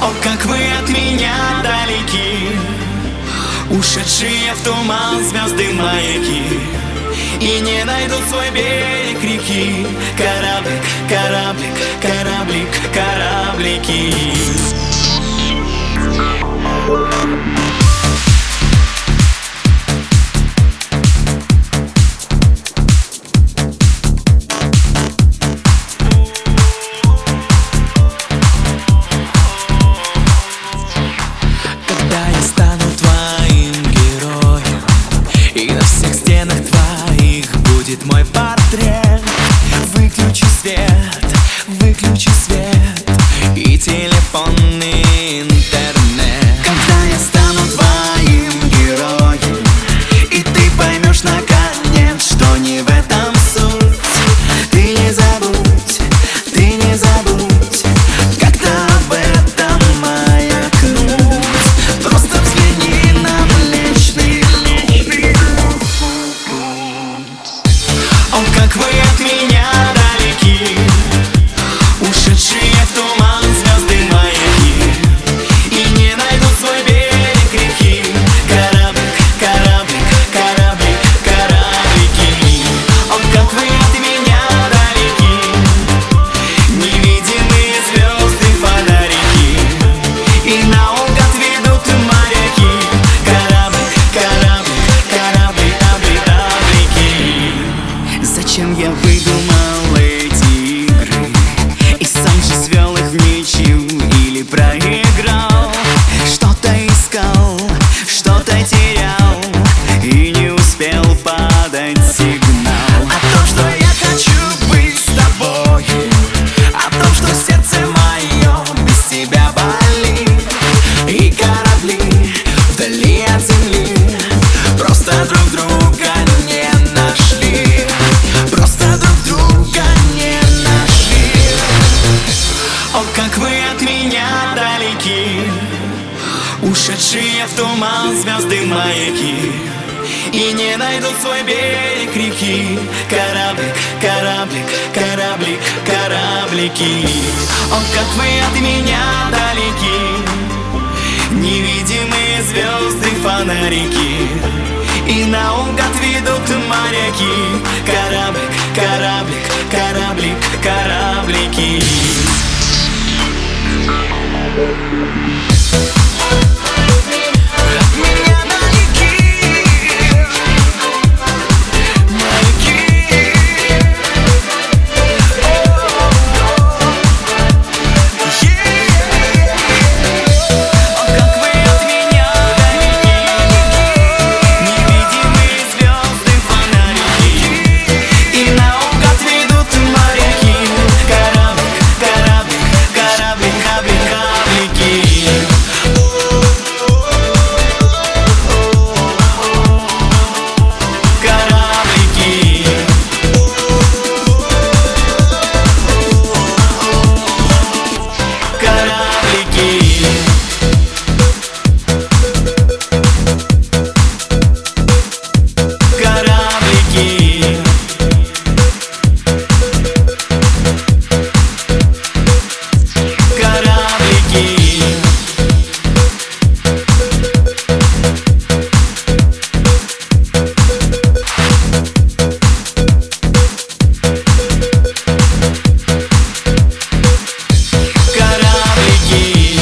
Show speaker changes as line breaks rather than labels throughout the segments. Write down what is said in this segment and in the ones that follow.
О, как вы от меня далеки, ушедшие в туман звезды маяки, и не найдут свой берег реки. Кораблик, кораблик, кораблик, кораблики.
Когда я стану твоим героем, и на всех стенах твоих будет мой портрет, выключи свет и телефонный интернет.
Когда я стану твоим героем, и ты поймешь наконец, что не в этом суть. Ты не забудь, как-то об этом маякнуть. Просто взгляни на Млечный Путь. О, как вы от меня далеки, ушедшие в туман звезды маяки, и не найдут свой берег реки. Кораблик, кораблик, кораблик, кораблики. О, как вы от меня далеки, невидимые звезды фонарики, и наугад ведут моряки. Кораблик, кораблик, кораблик, кораблики. Зачем я выдумал эти игры и сам же свел их в ничью или проиграл? Что-то искал, что-то терял и не успел подать сигнал. О том, что я хочу быть с тобой, о том, что сердце мое без тебя болит, и корабли вдали от земли просто друг друга не нашли. Просто друг друга не нашли. О, как вы от меня далеки, ушедшие в туман звезды маяки, и не найдут свой берег реки. Кораблик, кораблик, кораблик, кораблики. О, как вы от меня далеки, невидимые звезды фонарики, и наугад ведут моряки. Кораблик, кораблик, кораблик, кораблики. От меня далеки маяки. О, как вы от меня далеки, невидимые звезды фонарики, и наугад ведут моряки. Кораблик, кораблик, кораблик, кораблик, кораблики. Кораблики. Кораблики. Кораблики. Кораблики. Кораблики.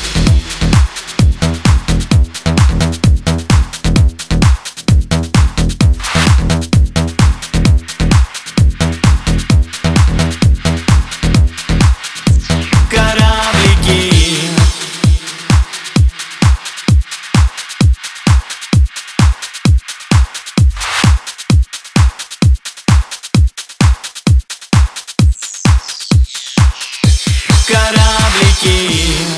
Кораблики. Кораблики.